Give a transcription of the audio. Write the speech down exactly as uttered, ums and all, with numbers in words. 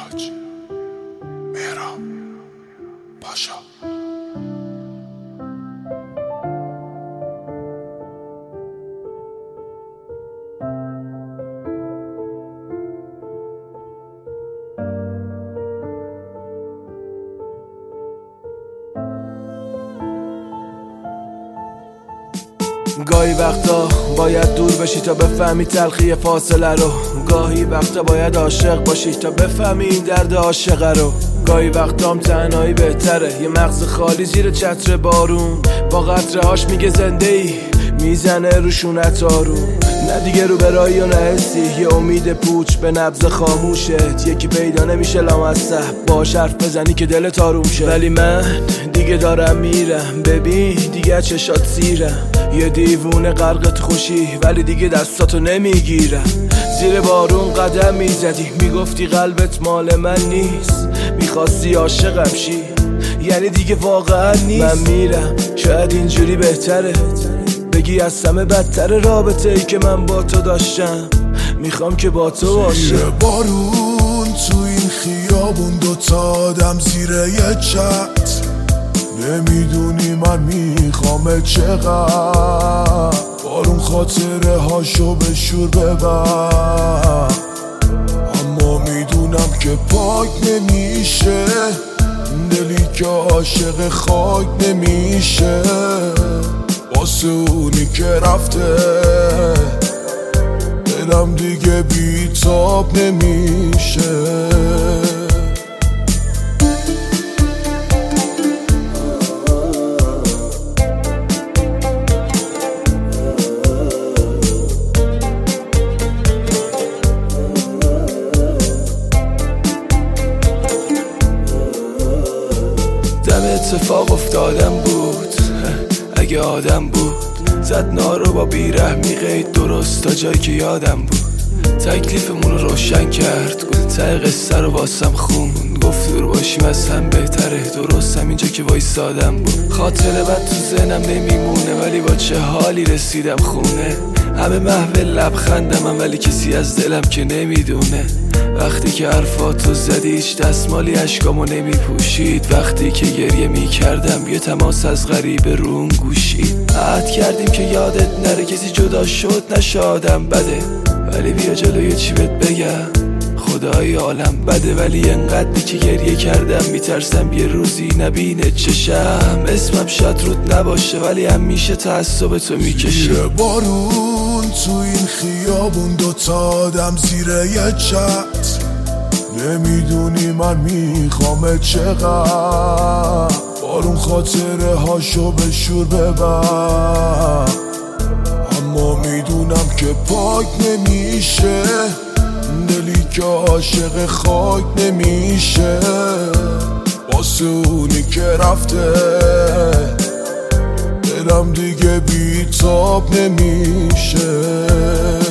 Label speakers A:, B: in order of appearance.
A: تاج مهراب پاشا.
B: گاهی وقتا باید دور بشی تا بفهمی تلخی فاصله رو، گاهی وقتا باید عاشق باشی تا بفهمی این درد عاشقه رو. گاهی وقتام تنهایی بهتره، یه مغز خالی زیر چتر بارون، با قطره هاش میگه زنده ای، میزنه روشونت آروم. نه دیگه رو برایی و نه حسی، یه امید پوچ به نبض خاموشت، یکی پیدا نمیشه لامصح باش حرف بزنی که دلت آروم شه. ولی من دیگه دارم میرم، ببین دیگه چشات سیرم، یه دیوونه غرقت خوشی ولی دیگه دستاتو نمیگیرم. زیر بارون قدم میزدی، میگفتی قلبت مال من نیست، میخواستی عاشقم شی یعنی دیگه واقعا نیست. من میرم شاید اینجوری بهتره، بگی از همه بدتر رابطه ای که من با تو داشتم، میخوام که با تو باشه.
A: زیر بارون تو این خیابون دوتا آدم زیر یه چت، نمیدونی من میخوام چقدر، بارون خاطره هاشو به شور ببر، اما میدونم که پاک نمیشه دلی که عاشق خاک نمیشه، واسه اونی که رفته دلم دیگه بیتاب نمیشه.
B: دم اتفاق افتادم بود، اگه آدم بود زد نارو با بیرحمی قید درست تا جایی که یادم بود، تکلیفمون رو روشن کرد، گفت ته قصه رو واسم خوند، گفت دور باشیم از هم بهتره، درست همینجا که وایسادم بود. خاطره بد تو ذهنم نمیمونه ولی با چه حالی رسیدم خونه، همه محو لبخندم ولی کسی از دلم که نمیدونه. وقتی که حرفاتو زدی هیچ دستمالی اشکامو نمیپوشید، وقتی که گریه میکردم یه تماس از غریبه روم گوشید. عهد کردیم که یادت نره کسی جدا شد نشه آدم بده، ولی بیا جلوی چی بهت بگم خدای عالم بده، ولی انقدری که گریه کردم میترسم یه روزی نبینه چشم، اسمم شاید رود نباشه ولی همیشه تعصب تو میکشه.
A: زیر بارون تو این خیابون دوتا آدم زیر یه چت، نمیدونی من میخوام چقدر، بارون خاطره هاشو به شور ببر، اما میدونم که پاک نمیشه دلی که عاشق خاک نمیشه، واسه اونی که رفته دلم دیگه بیتاب نمیشه.